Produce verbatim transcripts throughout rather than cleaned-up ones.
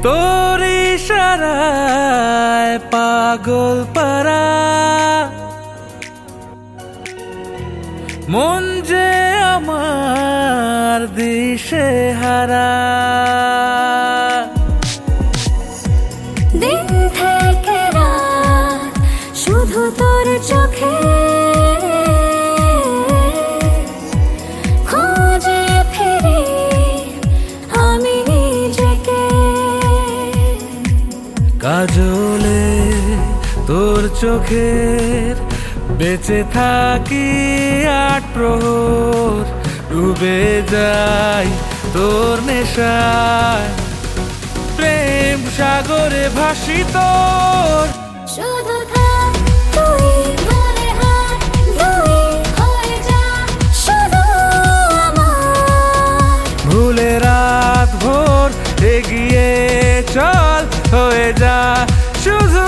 তোর ইশারায় পাগল পারা মন যে আমার দিশে হারা। দিন থেকে রাত শুধু তোর চোখে খোঁজে ফিরি আমি নিজেকে। কাজলে তোর চোখের বেঁচে থাকি আট প্রহর, ডুবে যাই তোর নেশায়, প্রেম সাগরে ভাসি তোর। শুধু থাক তুই ধরে হাত দুই হয়ে যা শুধু আমার। ভুলে রাত ভোর এগিয়ে চল হয়ে যা শুধু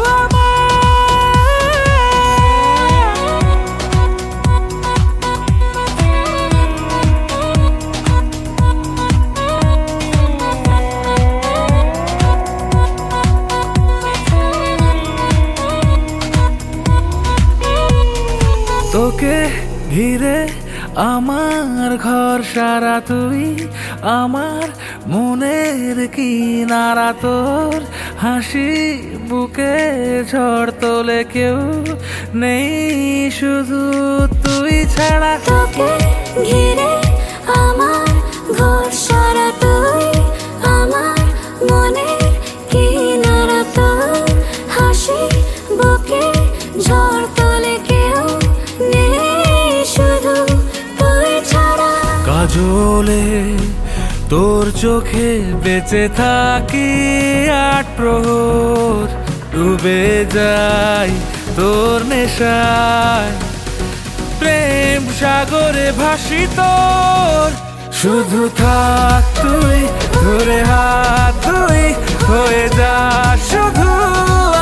তোকে ঘিরে আমার ঘর সারা, তুই আমার মনের কিনারা। তোর হাসি বুকে ঝড় তোলে, কেউ নেই শুধু তুই ছাড়া। তোকে ঘিরে আমার ঘর সারা, তুই আমার মনের কিনারা। তোর হাসি বুকে ঝড় তোলে, কেউ নেই শুধু তুই ছাড়া। কাজলে তোর চোখে বেঁচে থাকি আট প্রহর, ডুবে যাই তোর নেশায়, প্রেম সাগরে ভাসি তোর। শুধু থাক তুই ধরে হাত দুই হয়ে যা শুধু